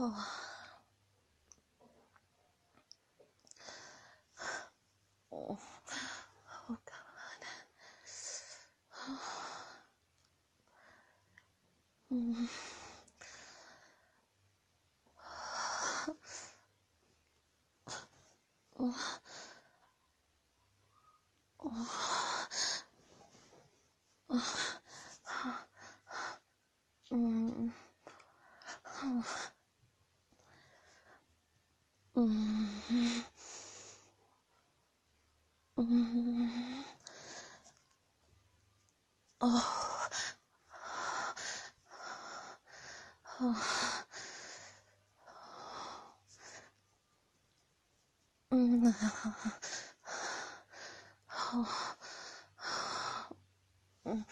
Oh, oh, oh God. Mm. Oh, oh, mm, oh, mm, mm, oh, oh, mm, oh, mm,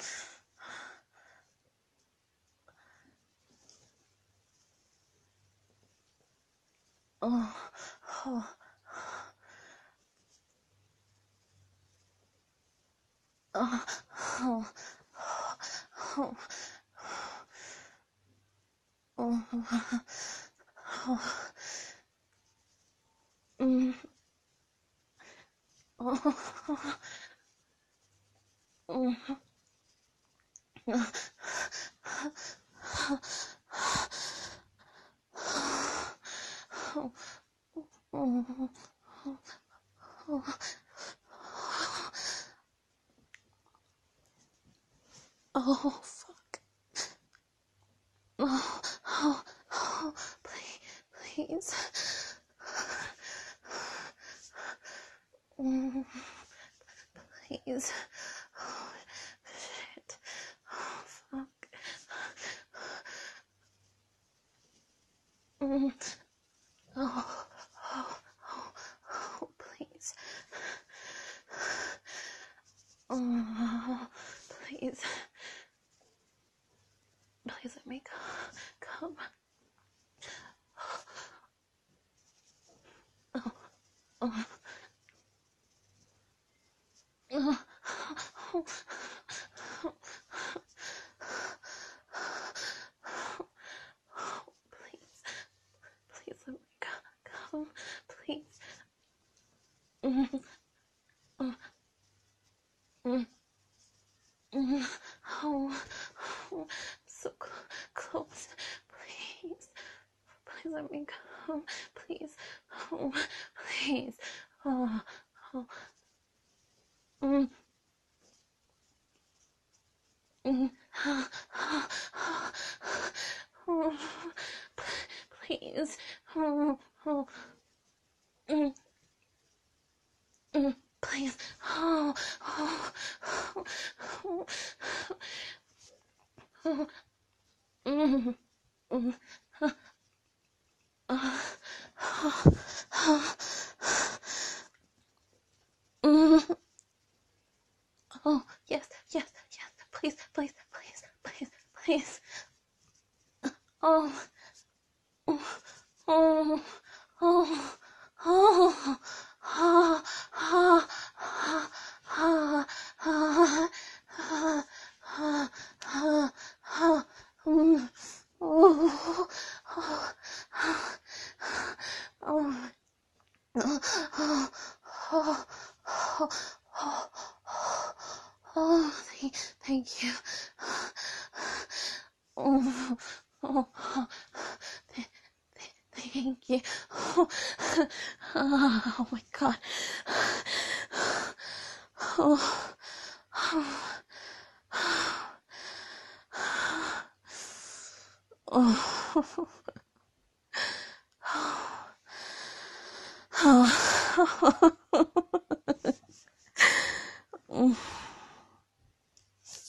oh, oh, oh, oh, oh, oh, oh, mm, oh, mm, oh, oh, oh, oh, fuck. Oh, oh, oh, please. Mm, please. Oh, shit. Oh, fuck. Mm, oh, oh, oh, oh, please. Oh, please. Please let me come. Oh, oh, oh, oh, please. Please let me come. Please. Mm, mm, mm, mm. Oh, oh, so close. Please. Please let me come. Please. Oh, please. Oh, oh. Mm, mm. Oh, please. Oh, oh. Mm, mm. Please. Oh, oh, oh, oh, oh. Mm, mm. Mm. Oh, yes, yes, yes. Please, please, please, please, please. Oh, oh, oh, oh, oh, oh, oh, oh, oh, oh, oh, oh, oh, oh, oh, oh, oh, oh, thank you. Oh, oh, oh, thank you. Oh, oh my God. Oh, oh, oh, oh.